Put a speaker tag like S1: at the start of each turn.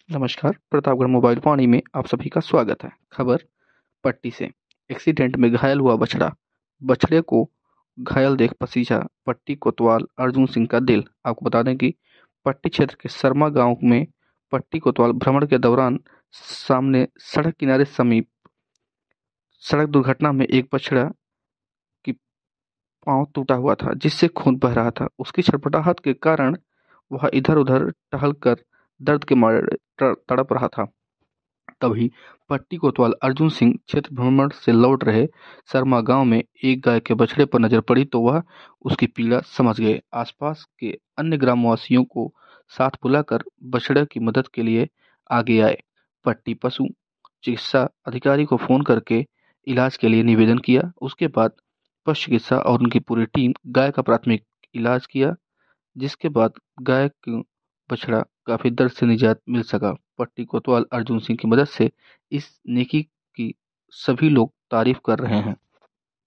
S1: नमस्कार, प्रतापगढ़ मोबाइल वाणी में आप सभी का स्वागत है। खबर पट्टी से। एक्सीडेंट में घायल हुआ बछड़ा। बछड़े को घायल देख पसीजा पट्टी कोतवाल अर्जुन सिंह का दिल। आपको बता दें कि पट्टी क्षेत्र के शर्मा गांव में पट्टी कोतवाल भ्रमण के दौरान सामने सड़क किनारे समीप सड़क दुर्घटना में एक बछड़ा की पांव टूटा हुआ था, जिससे खून बह रहा था। उसकी छटपटाहट के कारण वह इधर उधर टहलकर दर्द के मारे तड़प रहा था। तभी पट्टी कोतवाल अर्जुन सिंह क्षेत्र भ्रमण से लौट रहे शर्मा गांव में एक गाय के बछड़े पर नजर पड़ी तो वह उसकी पीड़ा समझ गए। आसपास के अन्य ग्रामवासियों को साथ बुलाकर बछड़े की मदद के लिए आगे आए। पट्टी पशु चिकित्सा अधिकारी को फोन करके इलाज के लिए निवेदन किया। उसके बाद पशु चिकित्सा और उनकी पूरी टीम गाय का प्राथमिक इलाज किया, जिसके बाद गाय को बछड़ा काफी दर्द से निजात मिल सका। पट्टी कोतवाल अर्जुन सिंह की मदद से इस नेकी की सभी लोग तारीफ कर रहे हैं।